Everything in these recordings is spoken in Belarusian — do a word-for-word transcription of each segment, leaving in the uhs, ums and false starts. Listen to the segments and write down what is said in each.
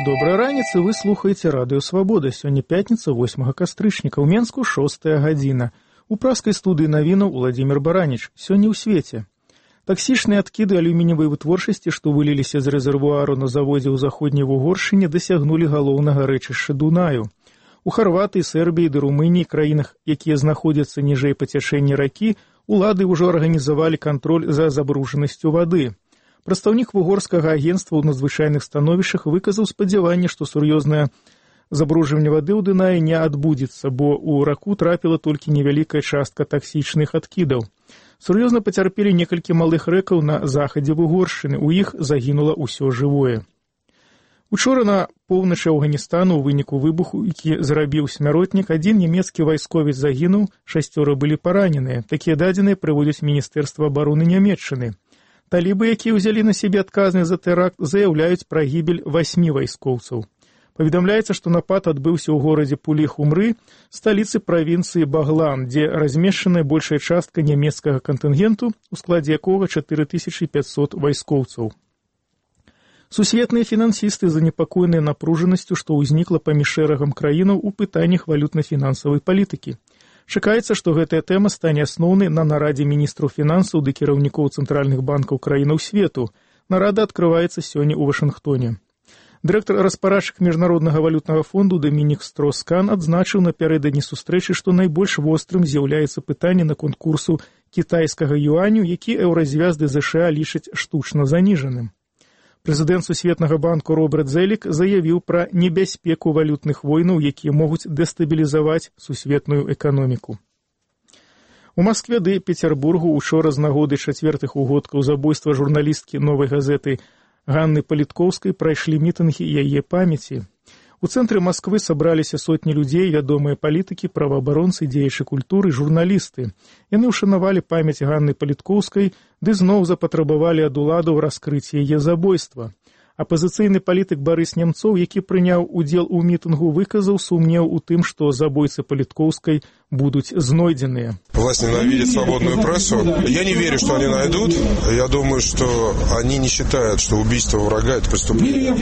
Добрай раніцы, вы слухаеце радыё Свабода. Сёння пятніца, восьмага кастрычніка. У Менску шостая гадзіна. У праскай студыі навінаў Уладзімір Бараніч. Сёння ў свеце. Таксічныя адкіды алюмініевай вытворчасці, што выліліся з рэзервуару на заводзе ў заходняй Вугоршчыне, дасягнулі галоўнага рэчышча Дунаю. У Харватыі, Сербіі ды Румыніі, краінах, якія знаходзяцца ніжэй па цячэнні ракі, улады ўжо арганізавалі кантроль за забруджанасцю вады. Прадстаўнік вугорскага агенцтва ў надзвычайных становішчах выказаў спадзяванне, што сур'ёзнае забруджванне вады ў Дунаі не адбудзецца, бо ў раку трапіла толькі невялікая частка таксічных адкідаў. Сур'ёзна пацярпелі некалькі малых рэкаў на захадзе Вугоршчыны, у іх загінула ўсё жывое. Учора на поўначы Афганістану ў выніку выбуху, які зрабіў смяротнік, адзін нямецкі вайсковец загінуў, шасцёра былі параненыя. Такія дадзеныя прыводзяць Міністэрства абароны Нямецчыны. Талібы, якія ўзялі на сябе адказнасць за тэракт, заяўляюць пра гібель васьмі вайскоўцаў. Паведамляецца, што напад адбыўся ў горадзе Пулі-Хумры, сталіцы правінцыі Баглан, дзе размешчаная большая частка нямецкага кантынгенту, у складзе якога чатыры тысячы пяцьсот вайскоўцаў. Сусветныя фінансісты занепакоеныя напружанасцю, што ўзнікла паміж шэрагам краінаў у пытаннях валютна-фінансавай палітыкі. Чакаецца, што гэтая тэма стане асноўнай на нарадзе міністраў фінансаў ды кіраўнікоў цэнтральных банкаў краінаў свету. Нарада адкрываецца сёння ў Вашынгтоне. Дырэктар распарадчык Міжнароднага валютнага фонду Дамінік Строскан адзначыў напярэдадні сустрэчы, што найбольш вострым з'яўляецца пытанне наконт курсу кітайскага юаню, які еўразвязды ЗША лічаць штучна заніжаным. Прэзідэнт Сусветнага банку Роберт Зелік заявіў пра небяспеку валютных войнаў, якія могуць дэстабілізаваць сусветную эканоміку. У Маскве ды Пецярбургу учора з нагоды чацвёртых угодкаў забойства журналісткі «Новай газеты» Ганны Паліткоўскай прайшлі мітынгі яе памяці. У цэнтры Масквы сабраліся сотні людзей, вядомыя палітыкі, праваабаронцы, дзеячы культуры, журналісты. Яны ўшанавалі памяць Ганны Паліткоўскай, ды зноў запатрабавалі ад уладаў раскрыць яе забойства. Апазіцыйны палітык Барыс Нямцоў, які прыняў удзел у мітынгу, выказаў сумнеў у тым, што забойцы Паліткоўскай будуць знойдзеныя. Власть ненавидит свободную прессу. Я не верю, что они найдут. Я думаю, что они не считают, что убийство врага – это преступление.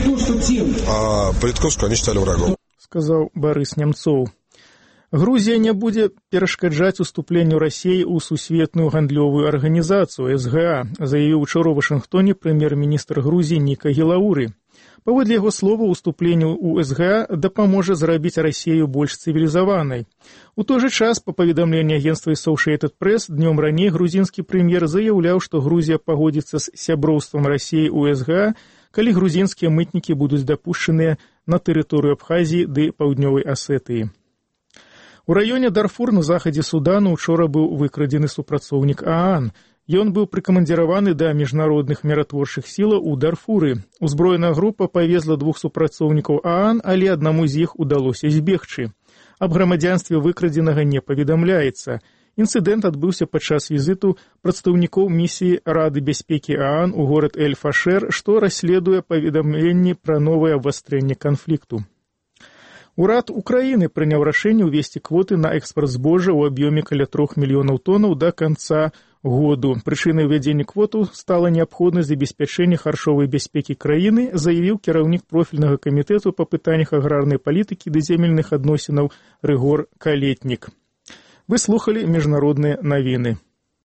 А Палітковскую они считали врагом. Сказал Барыс Нямцоў. Грузія не будзе перашкаджаць уступленню Расіі ў сусветную гандлёвую арганізацыю эс гэ а, заявіў учора ў Вашынгтоне прэм'ер-міністр Грузіі Ніка Гелауры. Паводле яго слова, уступленню ў эс гэ а дапаможа зрабіць Расію больш цывілізаванай. У той жа час, па паведамленні агенцтва Associated Press, днём раней грузінскі прэм'ер заяўляў, што Грузія пагодзіцца з сяброўствам Расіі ў эс гэ а, калі грузінскія мытнікі будуць дапушчаныя на тэрыторыю Абхазіі ды Паўднёвай Асетыі. У раёне Дарфур на захадзе Судану учора быў выкрадзены супрацоўнік ААН. Ён быў прыкамандзіраваны да міжнародных міратворчых сілаў у Дарфуры. Узброеная група павезла двух супрацоўнікаў ААН, але аднаму з іх удалося збегчы. Аб грамадзянстве выкрадзенага не паведамляецца. Інцыдэнт адбыўся падчас візіту прадстаўнікоў місіі Рады бяспекі ААН у горад Эль-Фашэр, што расследуе паведамленні пра новае абвастрэнне канфлікту. Урад Украіны прыняў рашэнне ўвесці квоты на экспарт збожжа ў аб'ёме каля трох мільёнаў тоннаў да канца году. Прычынай увядзення квотаў стала неабходнасць забеспячэння харчовай бяспекі краіны, заявіў кіраўнік профільнага камітэту па пытаннях аграрнай палітыкі ды земельных адносінаў Рыгор Калетнік. Вы слухалі міжнародныя навіны.